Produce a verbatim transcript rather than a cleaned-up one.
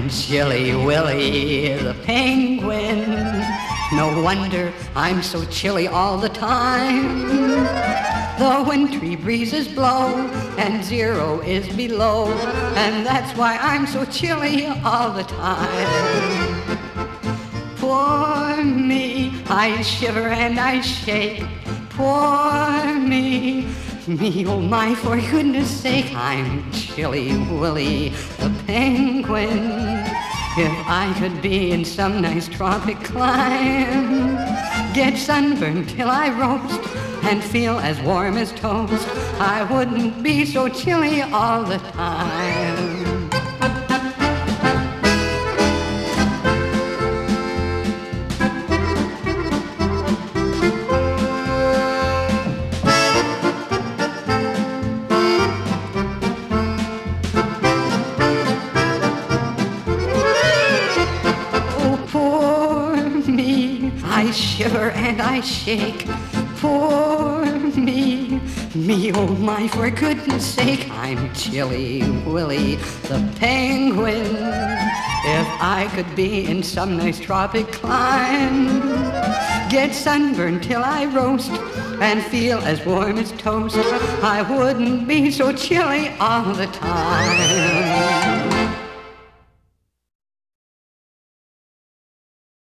I'm Chilly Willy the penguin. No wonder I'm so chilly all the time. The wintry breezes blow and zero is below, and that's why I'm so chilly all the time. Poor me, I shiver and I shake. Poor me, me oh my, for goodness sake, I'm Chilly Willy the penguin. If I could be in some nice tropic clime, get sunburned till I roast and feel as warm as toast, I wouldn't be so chilly all the time. I shiver and I shake. Poor me, me oh my, for goodness sake, I'm Chilly Willy the penguin. If I could be in some nice tropic clime, get sunburned till I roast and feel as warm as toast, I wouldn't be so chilly all the time.